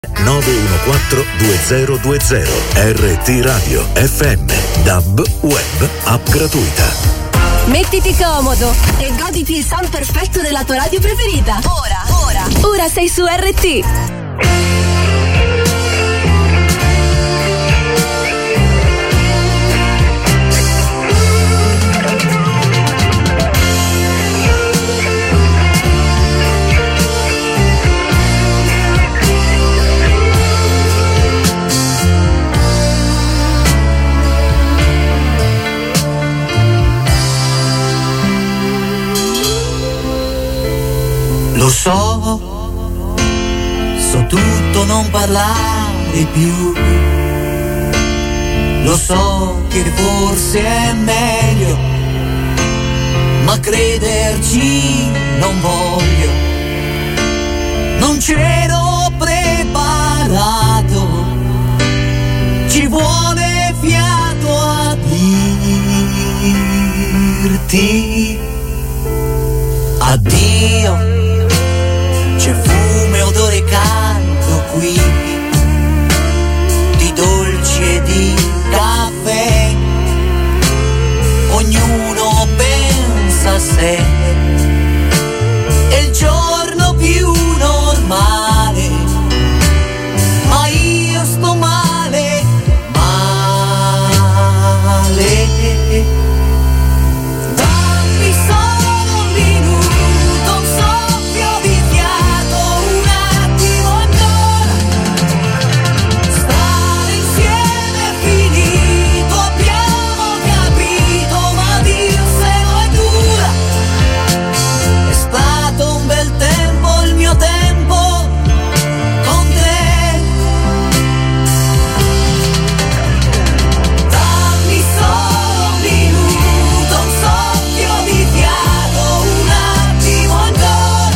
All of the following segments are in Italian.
914-2020. RT Radio FM DAB Web, app gratuita. Mettiti comodo e goditi il sound perfetto della tua radio preferita. Ora sei su RT. Lo so tutto, non parlare più. Lo so che forse è meglio, ma crederci non voglio. Non c'ero preparato, ci vuole fiato a dirti addio. C'è fumo e odore caldo qui, di dolci e di caffè. Ognuno pensa a sé, è il giorno più normale, ma io sto male, male. Dammi solo un minuto, un soffio di fiato, un attimo ancora. Stare insieme è finito, abbiamo capito, ma dirselo è dura. È stato un bel tempo il mio tempo con te. Dammi solo un minuto, un soffio di fiato, un attimo ancora.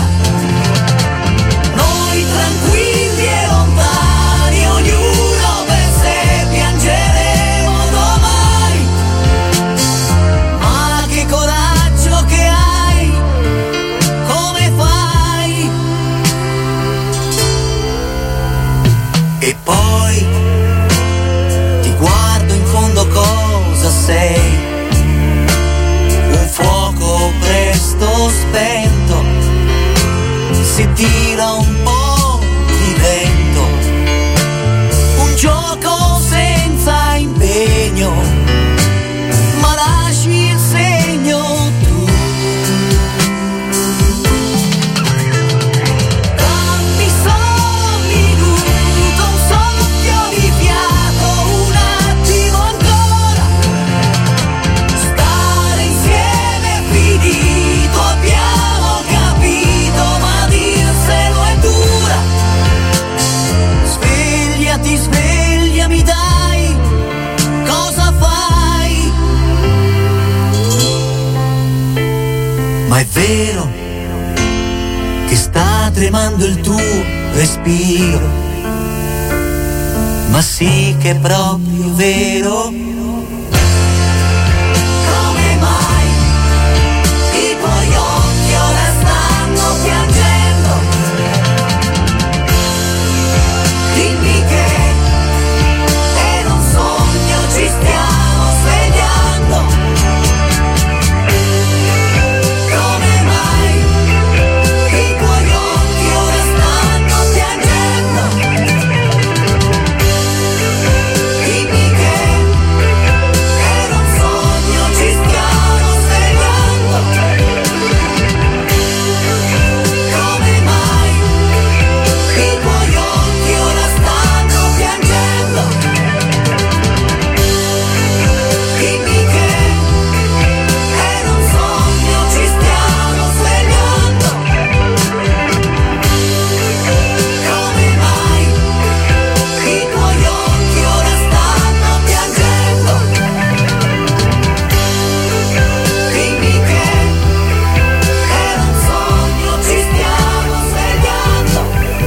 Noi tranquilli e lontani, ognuno per sé, piangeremo domani. Ma che coraggio che hai, come fai? E poi ti guardo in fondo, cosa sei? Un fuoco presto spento, si tira un po' di vento, un gioco senza impegno, ma lasci il segno tu. Dammi solo un minuto, un soffio di fiato, un attimo ancora. Stare insieme è finito, abbiamo capito, ma dirselo è dura. Svegliati, svegliami dai, cosa fai? Ma è vero che sta tremando il tuo respiro, ma sì che è proprio vero. Come mai i tuoi occhi ora stanno piangendo? Dimmi che era un sogno, ci stiamo svegliando. Come mai i tuoi occhi ora stanno piangendo? Dimmi che era un sogno, ci stiamo svegliando. Come mai i tuoi occhi ora stanno piangendo? Dimmi che era un sogno, ci stiamo svegliando. Come mai i tuoi occhi ora stanno piangendo? Dimmi che era un sogno, ci stiamo svegliando.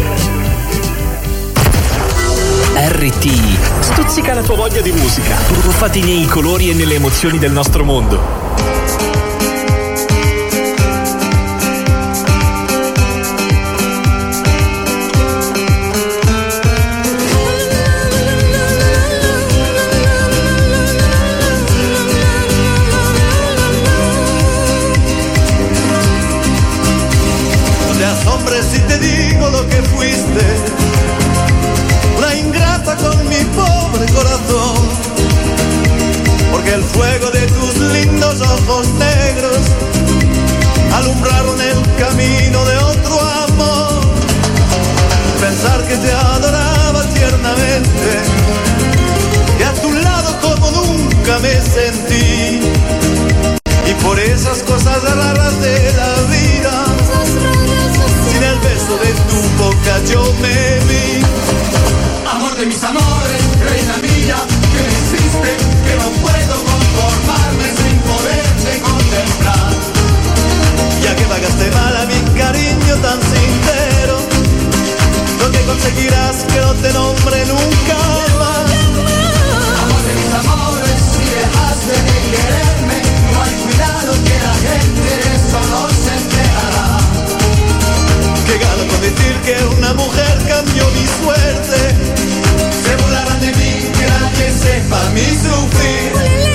RT stuzzica la tua voglia di musica, tuffati nei colori e nelle emozioni del nostro mondo. adoraba tiernamente, que a tu lado como nunca me sentí, y por esas cosas raras de la vida, sin el beso de tu boca yo me vi. Amor de mis amores, reina mía, que me hiciste, que no puedo conformarme sin poderte contemplar. Ya que pagaste mal a mi cariño tan sincero, lo que conseguirás que no te nombre nunca más. Amor de mis amores, si dejaste de quererme, no hay cuidado que la gente de eso no se enterará. Que gano con decir que una mujer cambió mi suerte, se burlarán de mí, que nadie sepa mi sufrir.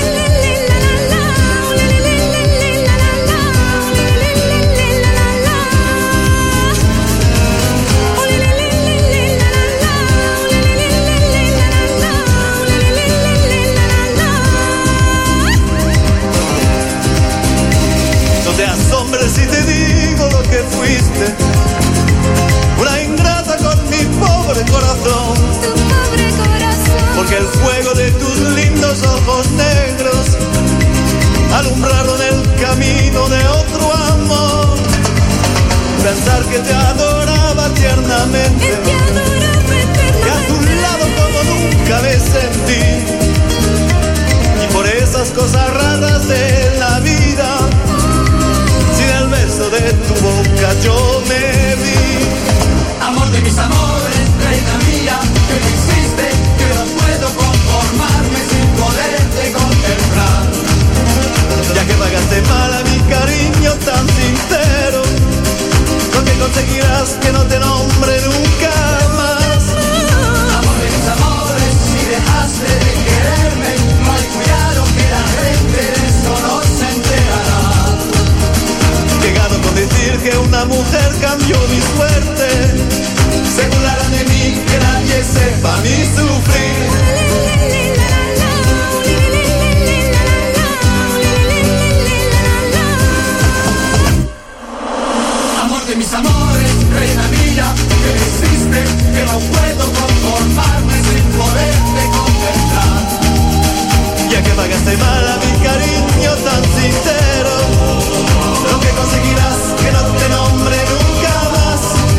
No te asombres si te digo lo que fuiste, una ingrata con mi pobre corazón, porque el fuego de tus lindos ojos negros alumbraron el camino de otro amor. Pensar que te adoraba tiernamente, que a tu lado como nunca me sentí, y por esas cosas raras de la vida, sin el beso de tu boca yo me vi. Amor de mis amores, reina mía, que me hiciste, que no puedo conformarme sin poderte contemplar. Ya que pagaste mal a mi cariño tan sincero, lo que conseguirás que no te nombre nunca más. Amor de mis amores, si dejaste de quererme, no hay cuidado que la gente de eso no se enterará. Que gano con decir que una mujer cambió mi suerte, se burlarán de mí, que nadie sepa mi sufrir. Amor de mis amores, reina mía, que me hiciste, que no puedo conformarme sin poderte contemplar. Ya que pagaste mal a mi cariño tan sincero, lo que conseguirás que no te nombre nunca más.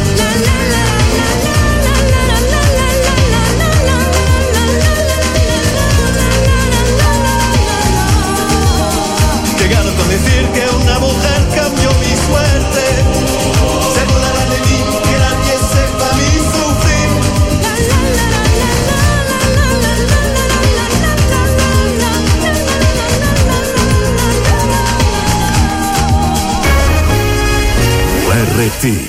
Que gano con decir que una mujer cambió mi suerte, se burlarán de mí, que nadie sepa mi sufrir. RT.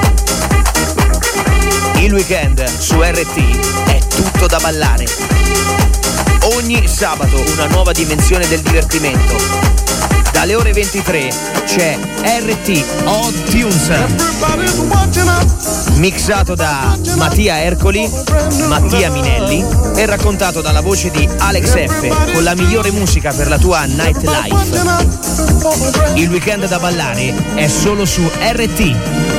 Il weekend su RT è tutto da ballare. Ogni sabato una nuova dimensione del divertimento. Dalle ore 23 c'è RT Odd Tunes, mixato da Mattia Ercoli, Mattia Minelli e raccontato dalla voce di Alex F, con la migliore musica per la tua nightlife. Il weekend da ballare è solo su RT.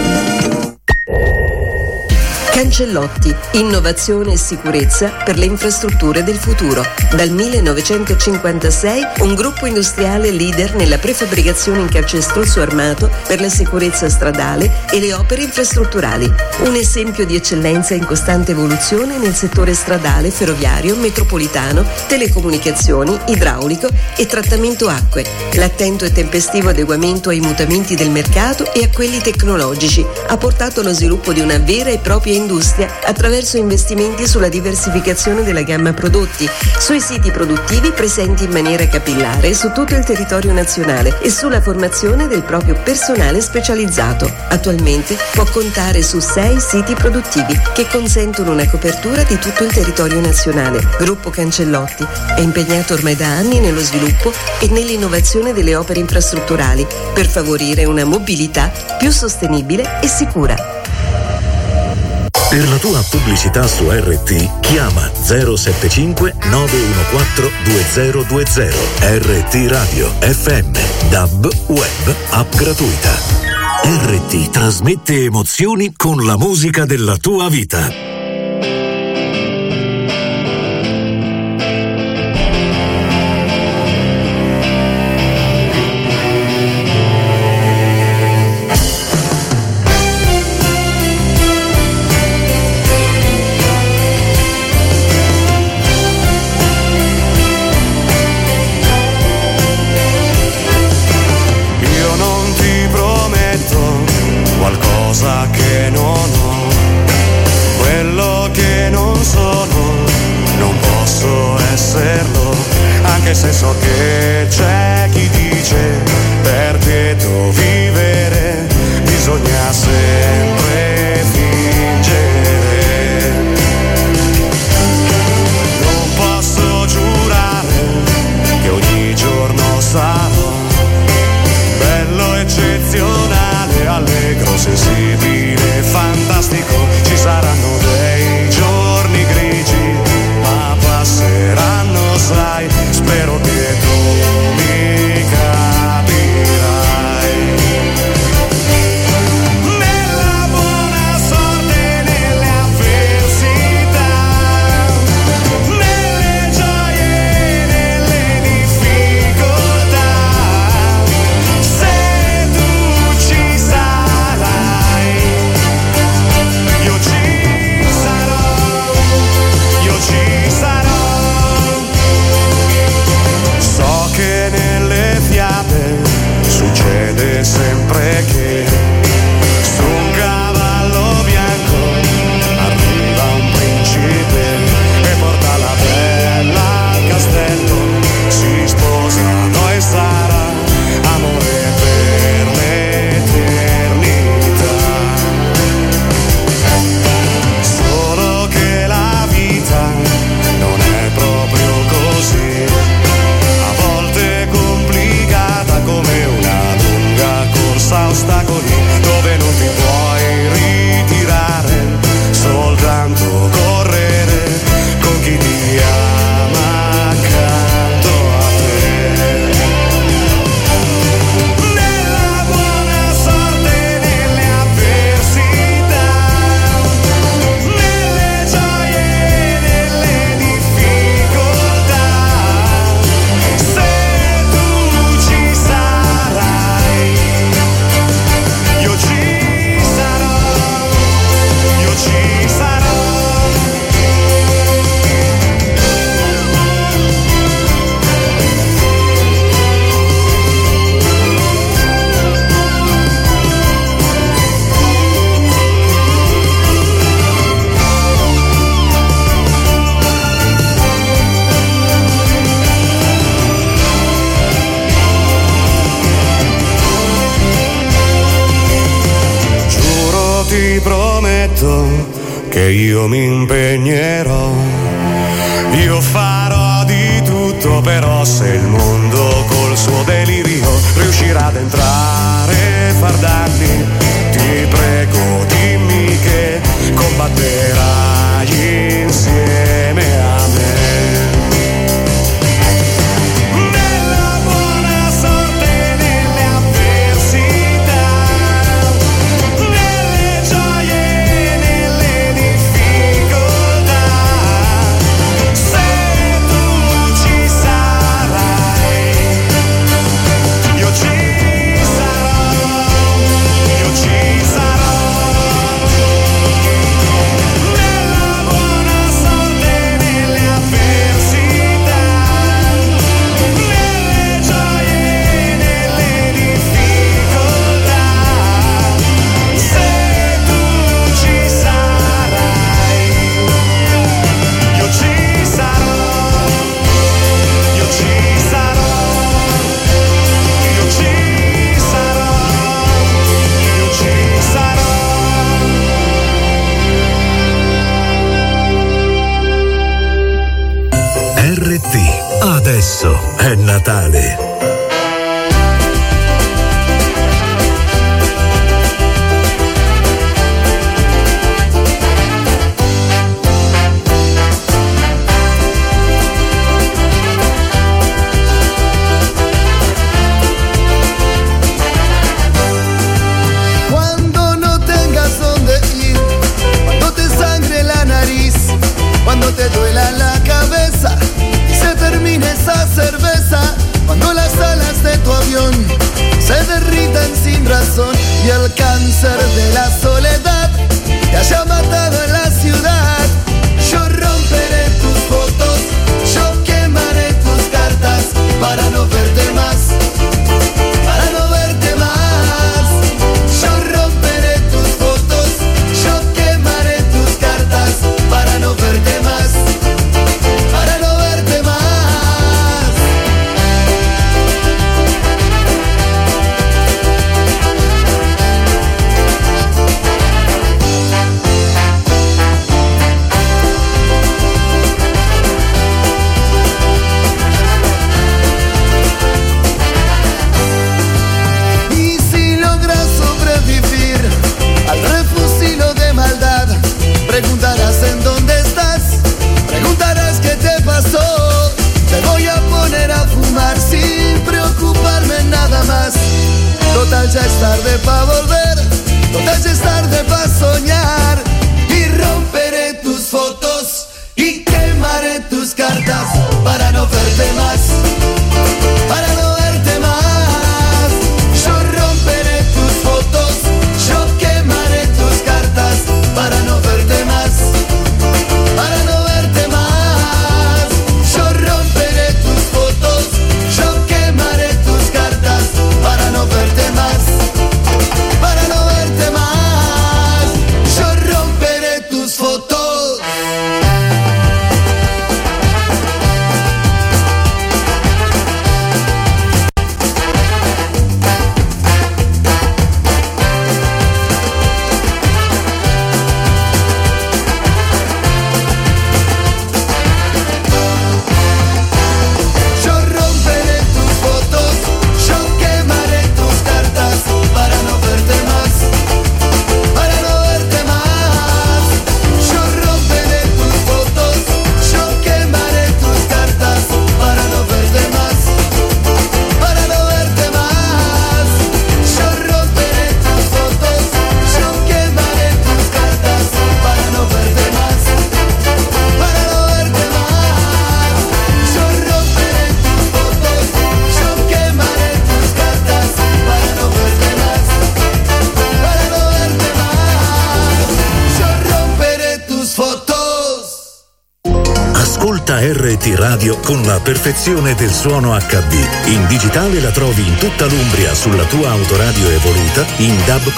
Cancellotti, innovazione e sicurezza per le infrastrutture del futuro. Dal 1956 un gruppo industriale leader nella prefabbricazione in calcestruzzo armato per la sicurezza stradale e le opere infrastrutturali. Un esempio di eccellenza in costante evoluzione nel settore stradale, ferroviario, metropolitano, telecomunicazioni, idraulico e trattamento acque. L'attento e tempestivo adeguamento ai mutamenti del mercato e a quelli tecnologici ha portato allo sviluppo di una vera e propria industria attraverso investimenti sulla diversificazione della gamma prodotti, sui siti produttivi presenti in maniera capillare su tutto il territorio nazionale e sulla formazione del proprio personale specializzato. Attualmente può contare su 6 siti produttivi che consentono una copertura di tutto il territorio nazionale. Gruppo Cancellotti è impegnato ormai da anni nello sviluppo e nell'innovazione delle opere infrastrutturali per favorire una mobilità più sostenibile e sicura. Per la tua pubblicità su RT chiama 075 914 2020. RT Radio FM DAB Web app gratuita. RT trasmette emozioni con la musica della tua vita. che io mi impegnerò, io farò di tutto, però se il mondo col suo delirio riuscirà ad entrare, far danni, ti prego dimmi che combatterai insieme a me. Adesso è Natale. Cuando no tengas donde ir, cuando te sangre la nariz, cuando te duela la cabeza y se termine esa cerveza, cuando las alas de tu avión se derritan sin razón y el cáncer de la soledad te haya matado en la ciudad. Yo romperé tus fotos, yo quemaré tus cartas para no verte más, para no verte más. Yo romperé tus fotos, yo quemaré tus cartas para no verte más, para no verte más. Preguntarás en dónde estás, preguntarás qué te pasó. Te voy a poner a fumar sin preocuparme nada más. Total ya es tarde pa' volver, total ya es tarde pa' soñar. Y romperé tus fotos y quemaré tus cartas para no verte más, para no verte más. Yo romperé tus fotos, yo quemaré tus cartas para no verte más, para no verte más. Yo romperé tus fotos, yo quemaré tus cartas para no verte más, para no verte más. Yo romperé tus fotos. RT Radio con la perfezione del suono HD. In digitale la trovi in tutta l'Umbria sulla tua autoradio evoluta in DAB+.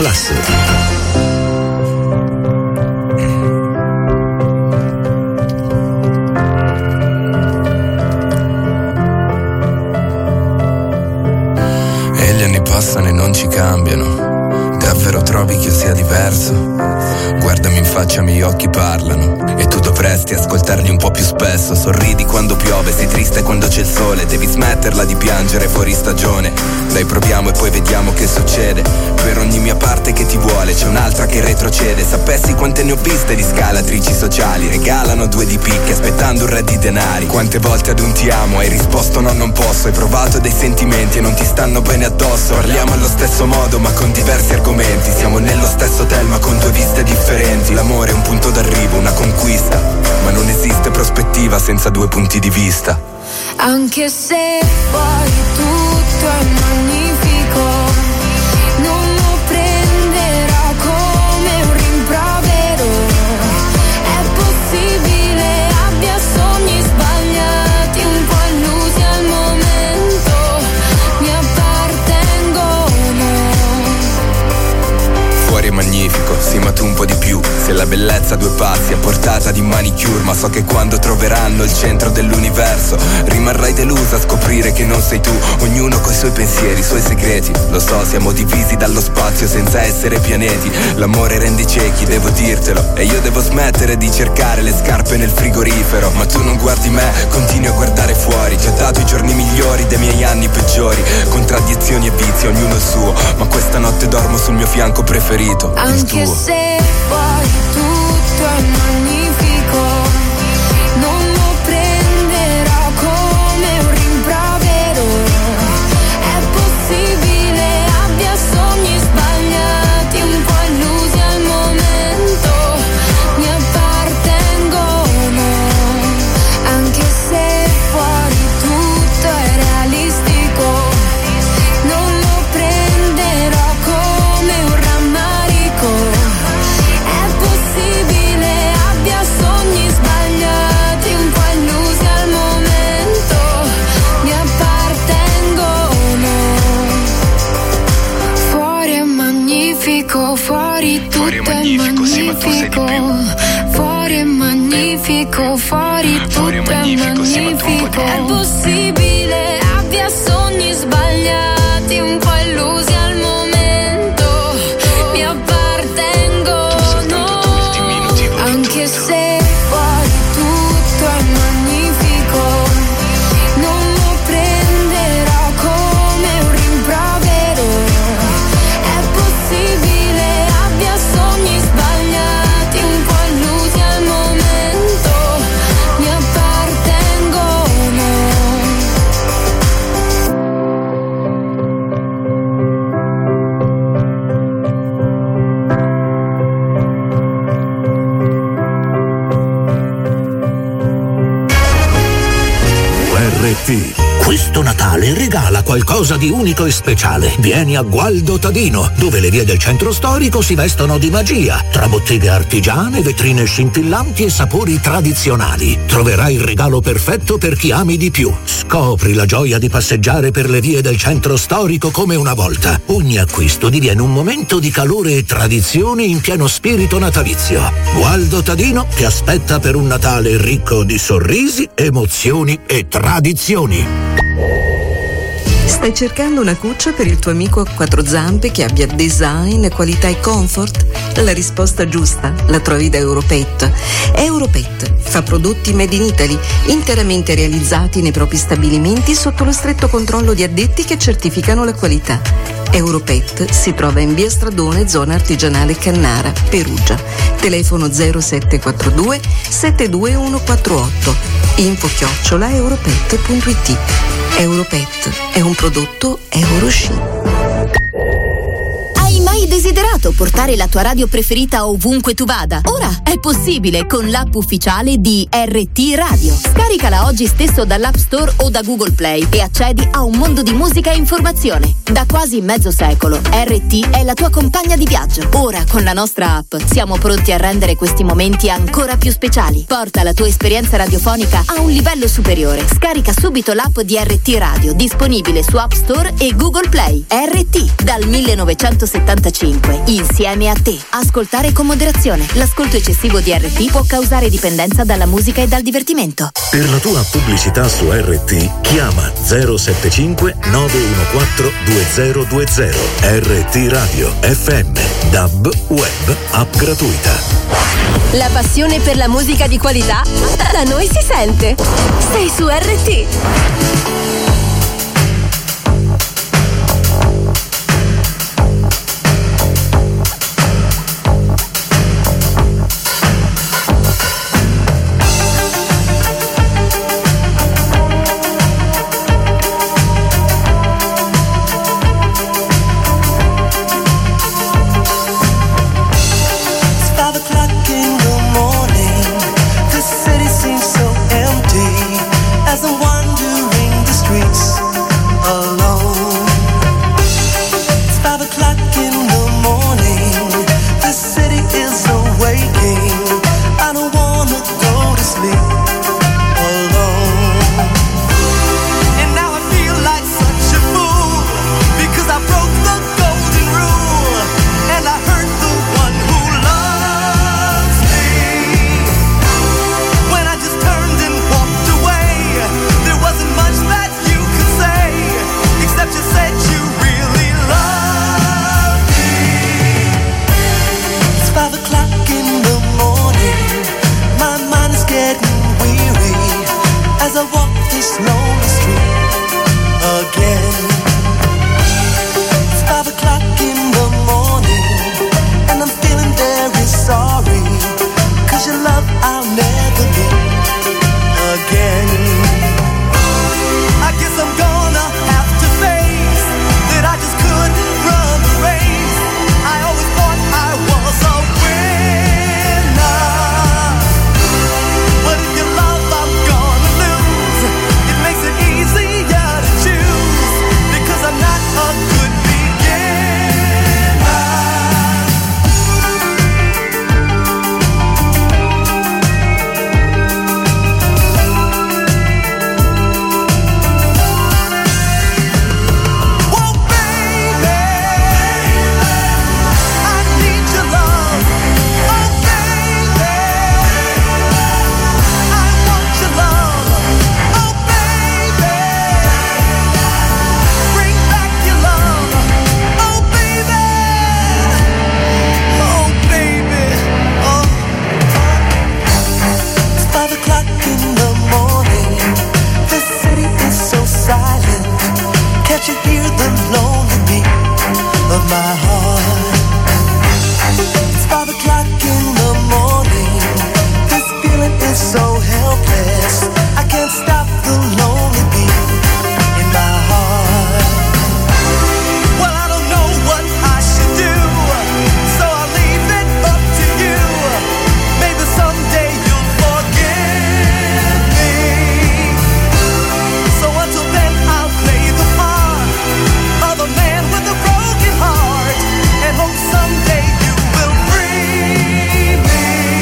E gli anni passano e non ci cambiano. Davvero trovi che io sia diverso? Guardami in faccia, i miei occhi parlano e tu dovresti ascoltarli un po' più spesso. Sorridi quando piove, sei triste quando c'è il sole, devi smetterla di piangere fuori stagione. Dai, proviamo e poi vediamo che succede. Per ogni mia parte che ti vuole c'è un'altra che retrocede. Sapessi quante ne ho viste di scalatrici sociali, regalano 2 di picche aspettando un re di denari. Quante volte ad un ti amo hai risposto no, non posso. Hai provato dei sentimenti e non ti stanno bene addosso. Parliamo allo stesso modo ma con diversi argomenti. Siamo nello stesso hotel ma con 2 viste differenti. L'amore è un punto d'arrivo, una conquista, ma non esiste prospettiva senza 2 punti di vista. Anche se poi tutto è magnifico, non lo prenderò come un rimprovero. È possibile abbia sogni sbagliati, un po' illusi al momento, mi appartengono. Fuori è magnifico, sì ma tu un po' di più. Se la bellezza a 2 passi a portata di manicure, ma so che quando troveranno il centro dell'universo rimarrai delusa a scoprire che non sei tu. Ognuno coi suoi pensieri, i suoi segreti. Lo so, siamo divisi dallo spazio senza essere pianeti. L'amore rende ciechi, devo dirtelo, e io devo smettere di cercare le scarpe nel frigorifero. Ma tu non guardi me, continui a guardare fuori. Ti ho dato i giorni migliori dei miei anni peggiori. Contraddizioni e vizi, ognuno il suo, ma questa notte dormo sul mio fianco preferito, anche il tuo. Se poi tutto è magnifico, non lo prenderò come un rimprovero. È possibile abbia sogni sbagliati, un po' illusi al momento, mi appartengono. siamo fuori, tutto è magnifico. È possibile, abbia sogni sbagliati, un po' illusi al momento, mi appartengono, anche se fuori tutto è magnifico, non lo prenderò come un rimprovero. È possibile, abbia sogni sbagliati, un po' illusi al momento, mi appartengono. URT. Questo Natale regala qualcosa di unico e speciale. Vieni a Gualdo Tadino, dove le vie del centro storico si vestono di magia. Tra botteghe artigiane, vetrine scintillanti e sapori tradizionali. Troverai il regalo perfetto per chi ami di più. Scopri la gioia di passeggiare per le vie del centro storico come una volta. Ogni acquisto diviene un momento di calore e tradizione in pieno spirito natalizio. Gualdo Tadino ti aspetta per un Natale ricco di sorrisi, emozioni e tradizioni. Stai cercando una cuccia per il tuo amico a quattro zampe che abbia design, qualità e comfort? La risposta giusta la trovi da Europet. Europet fa prodotti made in Italy, interamente realizzati nei propri stabilimenti sotto lo stretto controllo di addetti che certificano la qualità. Europet si trova in via Stradone, zona artigianale Cannara, Perugia. Telefono 0742 72148. info@europet.it. Europet è un prodotto Eurosci. Hai mai desiderato portare la tua radio preferita ovunque tu vada? Ora è possibile con l'app ufficiale di RT Radio. Scaricala oggi stesso dall'App Store o da Google Play e accedi a un mondo di musica e informazione. Da quasi mezzo secolo RT è la tua compagna di viaggio. Ora con la nostra app siamo pronti a rendere questi momenti ancora più speciali. Porta la tua esperienza radiofonica a un livello superiore. Scarica subito l'app di RT Radio, disponibile su App Store e Google Play. RT dal 1975, insieme a te. Ascoltare con moderazione. L'ascolto eccessivo di RT può causare dipendenza dalla musica e dal divertimento. Per la tua pubblicità su RT chiama 075 914 2020. RT Radio FM DAB Web app gratuita. La passione per la musica di qualità da noi si sente. Sei su RT. As I'm wandering the street so helpless. I can't stop the lonely beat in my heart. Well, I don't know what I should do, so I'll leave it up to you. Maybe someday you'll forgive me. So until then I'll play the part of a man with a broken heart, and hope someday you will free me.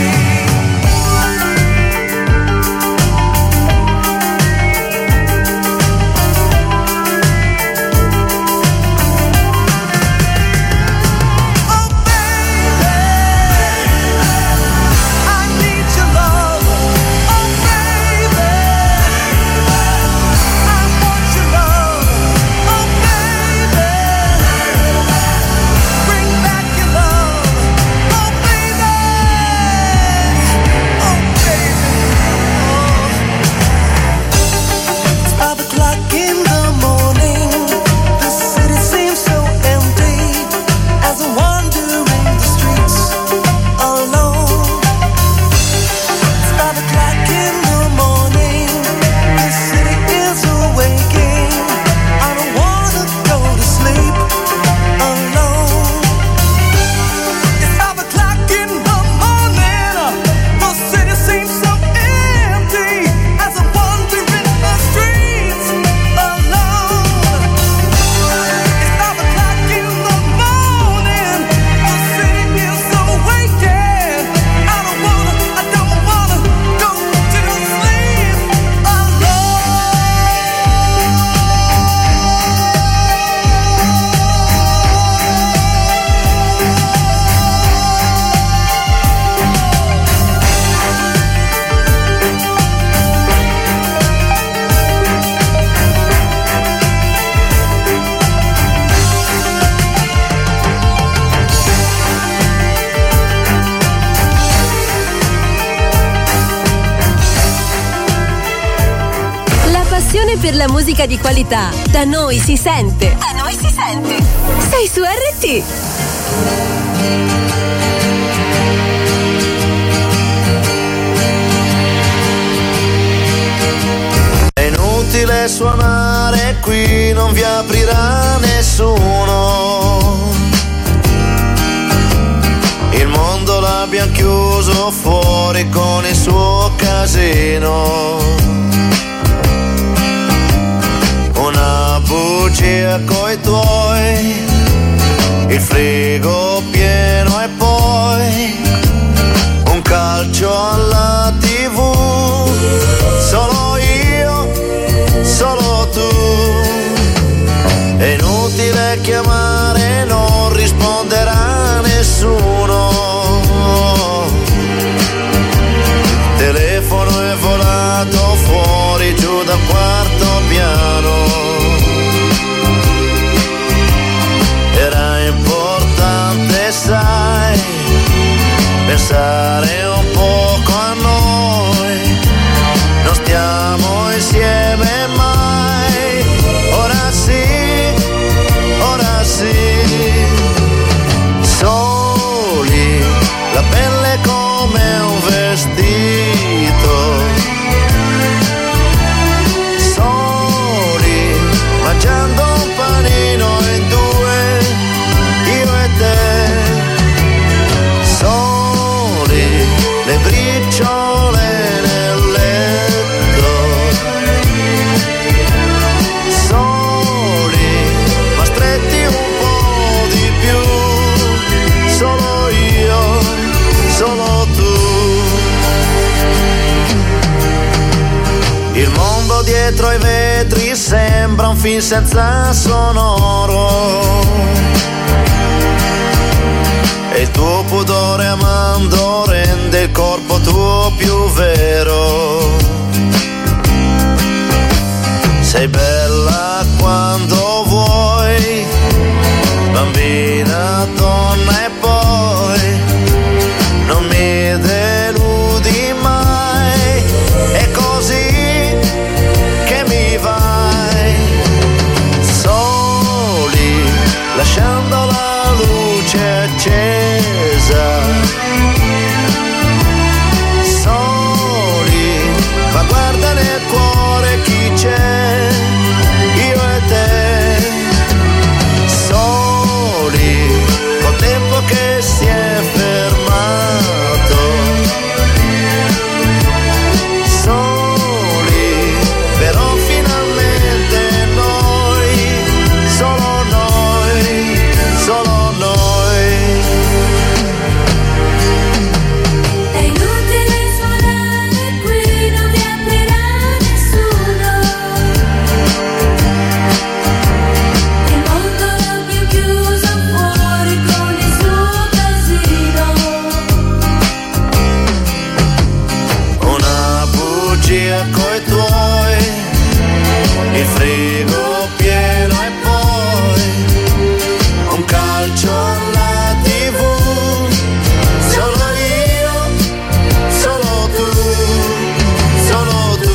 Per la musica di qualità, da noi si sente. Da noi si sente. Sei su RT. È inutile suonare qui, non vi aprirà nessuno. Il mondo l'abbiamo chiuso fuori con il suo casino. Una bugia coi tuoi, il frigo pieno e poi un calcio alla TV. Solo io, solo tu. È inutile chiamare, non risponderà nessuno. Il telefono è volato fuori giù dal quarto piano. Era importante, sai, pensare un poco a noi. Non stiamo insieme mai. Ora sì, ora sì. Soli, la pelle come un vestito. Soli, mangiando un panino in due, io e te. Soli, le briciole nel letto. Soli, ma stretti un po' di più. Solo io, solo tu. Il mondo dietro ai vetri sembra un film senza sonoro. E il tuo pudore amando rende il corpo tuo più vero. Sei bella quando vuoi, bambina, donna e poi non mi deludi mai. È così che mi vai. Soli, lasciando la luce accesa. Soli, nostalgia coi tuoi, il frigo pieno e poi un calcio alla TV, solo io, solo tu, solo tu.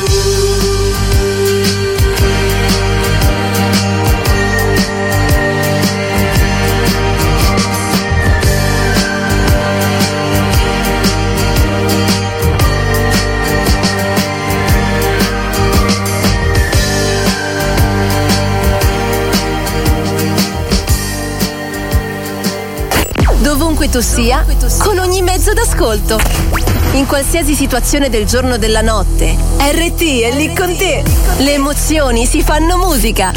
Dovunque tu sia, con ogni mezzo d'ascolto. In qualsiasi situazione del giorno o della notte, RT è lì con te. Le emozioni si fanno musica.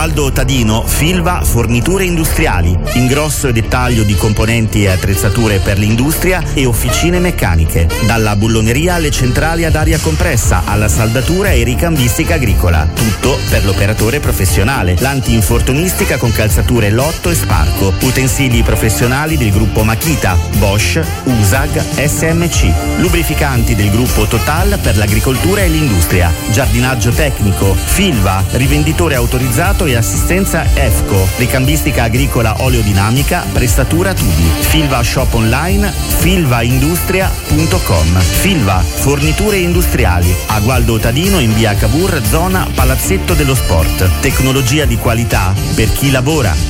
Gualdo Tadino, Filva Forniture Industriali, ingrosso e dettaglio di componenti e attrezzature per l'industria e officine meccaniche, dalla bulloneria alle centrali ad aria compressa, alla saldatura e ricambistica agricola, tutto per l'operatore professionale, l'anti-infortunistica con calzature Lotto e Sparco, utensili professionali del gruppo Makita, Bosch, USAG, SMC, lubrificanti del gruppo Total per l'agricoltura e l'industria, giardinaggio tecnico, Filva, rivenditore autorizzato e assistenza EFCO, ricambistica agricola oleodinamica, prestatura tubi, Filva shop online, filvaindustria.com, Filva forniture industriali, a Gualdo Tadino in via Cavour, zona Palazzetto dello Sport, tecnologia di qualità per chi lavora.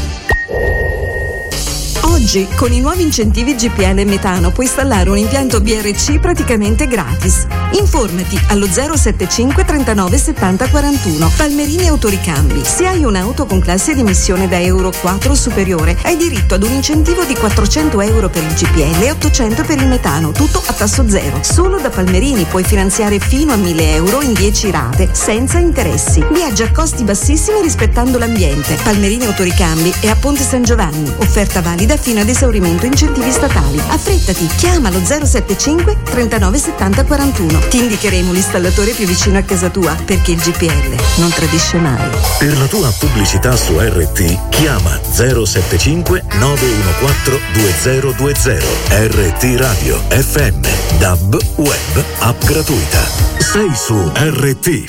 Oggi, con i nuovi incentivi GPL e metano, puoi installare un impianto BRC praticamente gratis. Informati allo 075 39 70 41. Palmerini Autoricambi. Se hai un'auto con classe di emissione da Euro 4 o superiore, hai diritto ad un incentivo di 400 euro per il GPL e 800 per il metano, tutto a tasso zero. Solo da Palmerini puoi finanziare fino a 1.000 euro in 10 rate, senza interessi. Viaggia a costi bassissimi rispettando l'ambiente. Palmerini Autoricambi è a Ponte San Giovanni. Offerta valida fino ad esaurimento incentivi statali. Affrettati, chiamalo 075 39 70 41. Ti indicheremo l'installatore più vicino a casa tua, perché il GPL non tradisce mai. Per la tua pubblicità su RT chiama 075 914 2020. RT Radio FM, DAB, web, app gratuita. Sei su RT.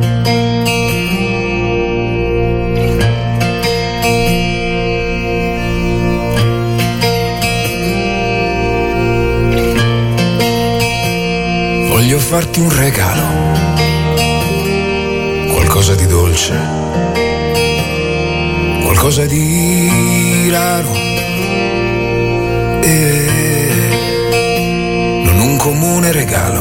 Voglio farti un regalo, qualcosa di dolce, qualcosa di raro, e non un comune regalo,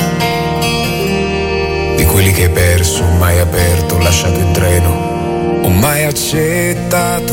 di quelli che hai perso, mai aperto, lasciato in treno, o mai accettato,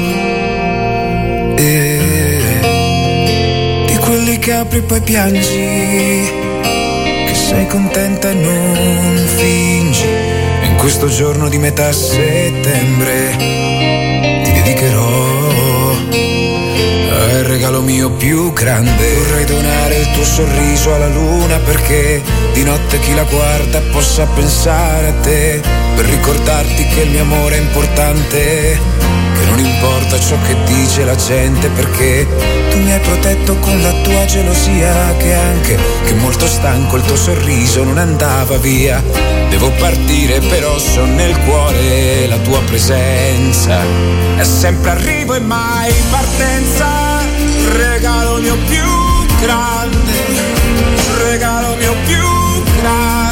e di quelli che apri e poi piangi, sei contenta e non fingi. E in questo giorno di metà settembre ti dedicherò al regalo mio più grande. Vorrei donare il tuo sorriso alla luna, perché di notte chi la guarda possa pensare a te, per ricordarti che il mio amore è importante, che non importa ciò che dice la gente, perché tu mi hai protetto con la tua gelosia, che anche che molto stanco il tuo sorriso non andava via. Devo partire però so nel cuore la tua presenza, è sempre arrivo e mai partenza. Regalo mio più grande, regalo mio più grande.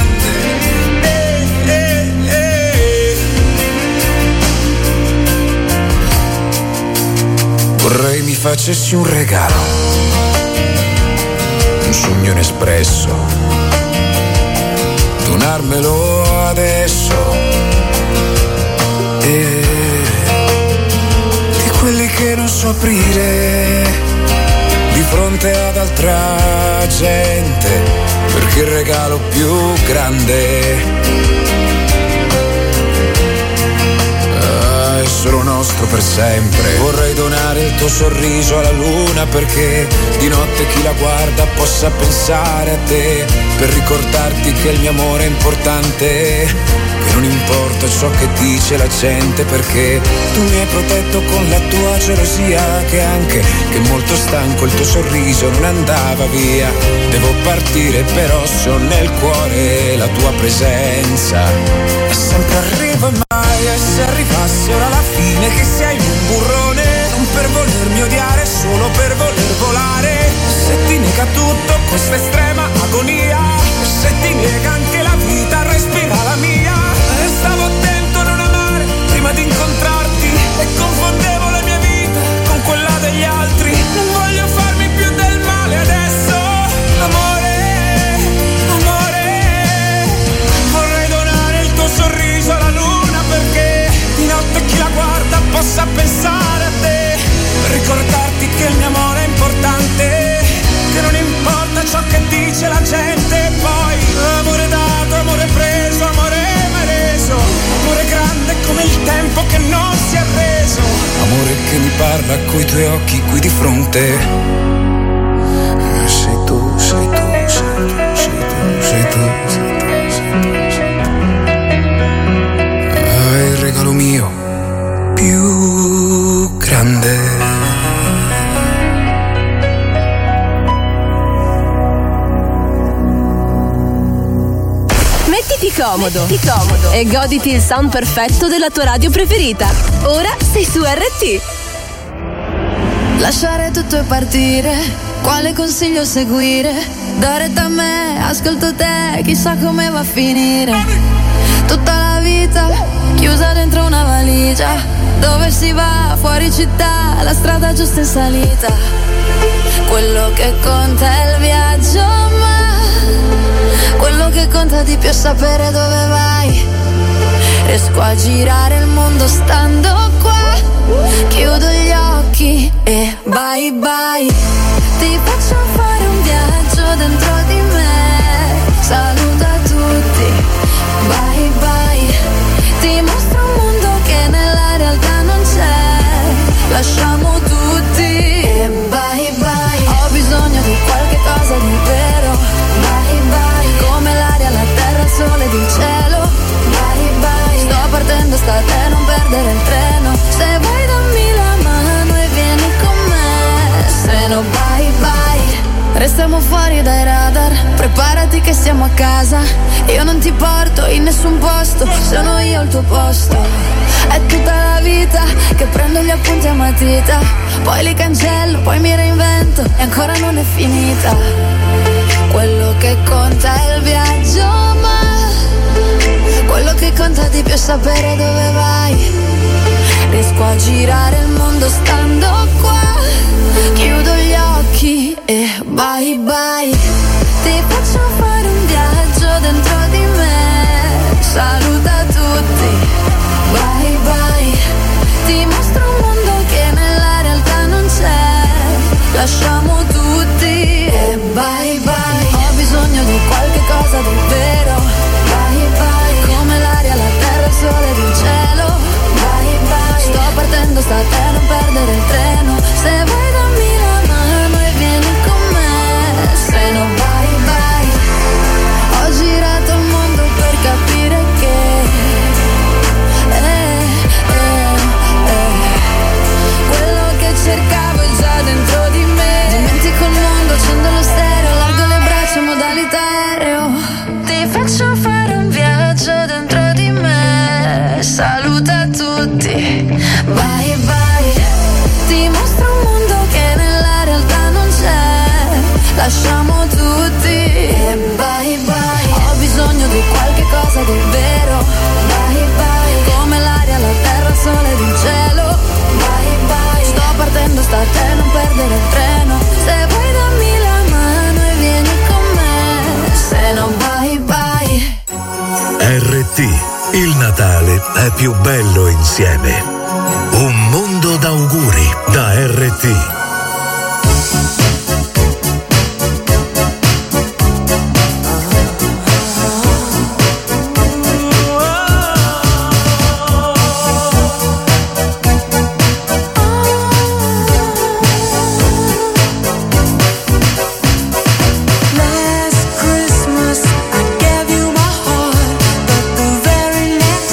Vorrei mi facessi un regalo, un sogno inespresso, donarmelo adesso, e di quelli che non so aprire di fronte ad altra gente, perché il regalo più grande è solo nostro per sempre. Vorrei donare il tuo sorriso alla luna, perché di notte chi la guarda possa pensare a te, per ricordarti che il mio amore è importante, che non importa ciò che dice la gente, perché tu mi hai protetto con la tua gelosia, che anche che molto stanco il tuo sorriso non andava via. Devo partire però so nel cuore la tua presenza, è sempre arrivo e mai, e se arrivasse ora la fine, che sei un burrone, non per volermi odiare, solo per voler volare. Se ti nega tutto questa estrema agonia, se ti nega anche la vita, respira la mia. E stavo attento a non amare prima di incontrarti, e confondevo la mia vita con quella degli altri. Non voglio farmi più del male adesso, amore, amore. Vorrei donare il tuo sorriso alla luna, perché di notte chi la guarda possa pensare a te, per ricordarti che il mio che mi parla coi tuoi occhi qui di fronte. Sei tu, sei tu, sei tu, sei tu, sei tu, sei tu, sei tu. Ah, il regalo mio più grande. Comodo e goditi il sound perfetto della tua radio preferita. Ora sei su RT. Lasciare tutto e partire, quale consiglio seguire? Dare da me, ascolto te, chissà come va a finire. Tutta la vita chiusa dentro una valigia, dove si va? Fuori città, la strada giusta in salita. Quello che conta è il viaggio, ma quello che conta di più è sapere dove vai. Riesco a girare il mondo stando qua. Chiudo gli occhi e bye bye. Ti faccio fare un viaggio dentro di me. Saluta tutti, bye bye. Ti mostro un mondo che nella realtà non c'è. Lasciamo tutti e bye bye. Ho bisogno di qualche cosa di vero. Bye bye. Come l'aria, la terra, il sole ed il cielo. Bye bye. Sto partendo, sta a te, non perdere il treno. Se vuoi dammi la mano e vieni con me. Se no bye bye. Restiamo fuori dai radar, preparati che siamo a casa. Io non ti porto in nessun posto, sono io al tuo posto. È tutta la vita che prendo gli appunti a matita, poi li cancello, poi mi reinvento e ancora non è finita. Quello che conta è il viaggio, ma quello che conta di più è sapere dove vai. Riesco a girare il mondo stando qua. Chiudo gli occhi e bye bye. Ti faccio fare un viaggio dentro di me. Saluta tutti, bye bye. Ti mostro un mondo che nella realtà non c'è. Lasciamo tutti e bye bye. Ho bisogno di qualche cosa di vero. Bye bye. Come l'aria, la terra, il sole ed il cielo. Bye bye. Sto partendo, sta a te, non perdere il treno. Se vuoi dammi la mano e vieni con me. Se no bye bye. Ho girato il mondo per capire che quello che cercavo è già dentro di me. Dimentico il mondo, accendo lo stereo, allargo le braccia, modalità aereo. Ti faccio fare un viaggio dentro di me. Saluta tutti, bye bye. Ti mostro un mondo che nella realtà non c'è. Lasciamo tutti e bye bye. Ho bisogno di qualche cosa di vero. Bye bye. Come l'aria, la terra, il sole ed il cielo. Bye bye. Sto partendo, sta a te, non perdere il treno. Se vuoi dammi la mano e vieni con me. Se no bye bye. RT, il Natale è più bello insieme. Un mondo d'auguri da RT.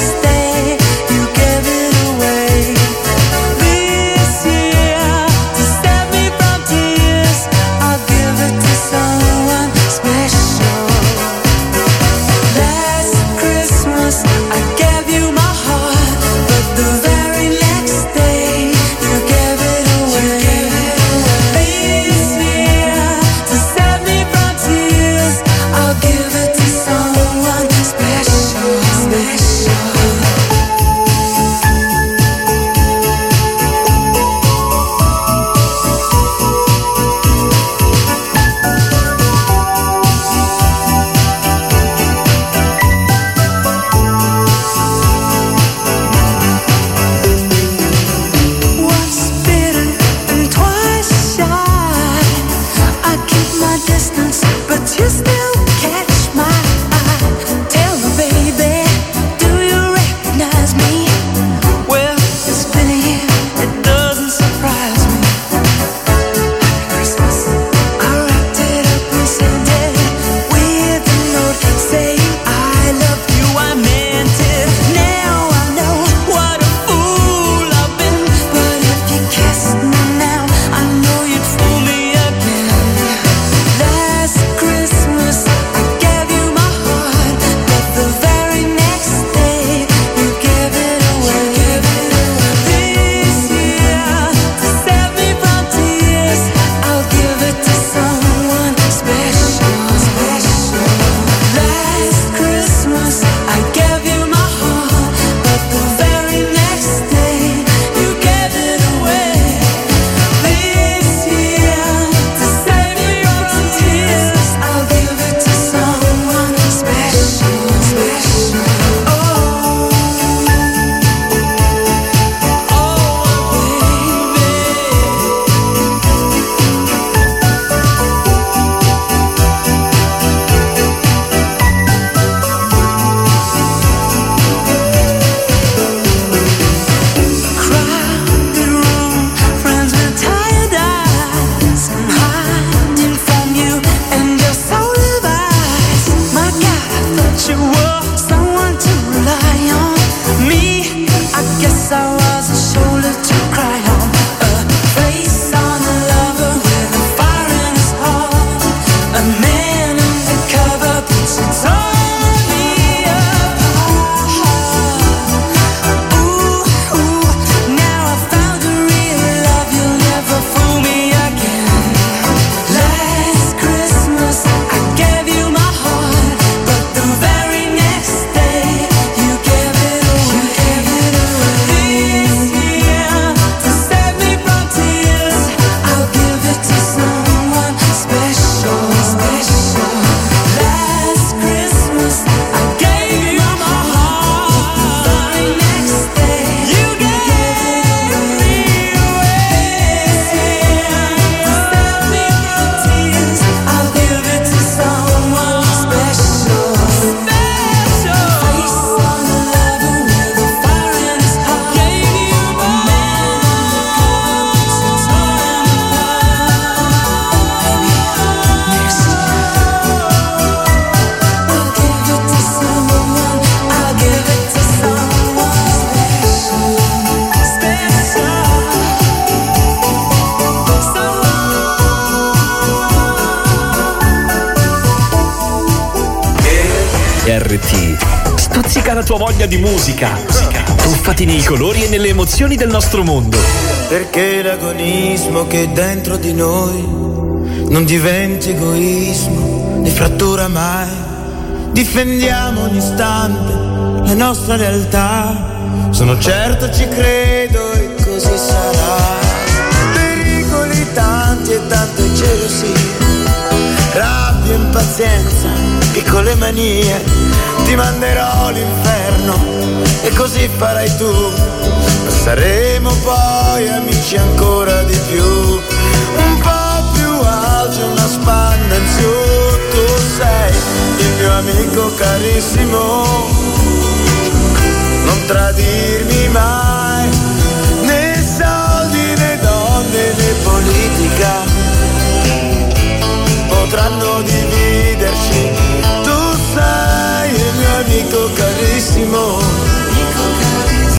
This year RT. Stuzzica la tua voglia di musica. Tuffati nei colori e nelle emozioni del nostro mondo. Perché l'agonismo che è dentro di noi non diventi egoismo, né frattura mai. Difendiamo ogni istante la nostra realtà. Sono certo, ci credo e così sarà. Pericoli tanti e tante gelosie, rabbia, impazienza, piccole manie. Ti manderò all'inferno e così farai tu. Ma saremo poi amici ancora di più. Un po' più alto, una spanna in su. Tu sei il mio amico carissimo, non tradirmi mai.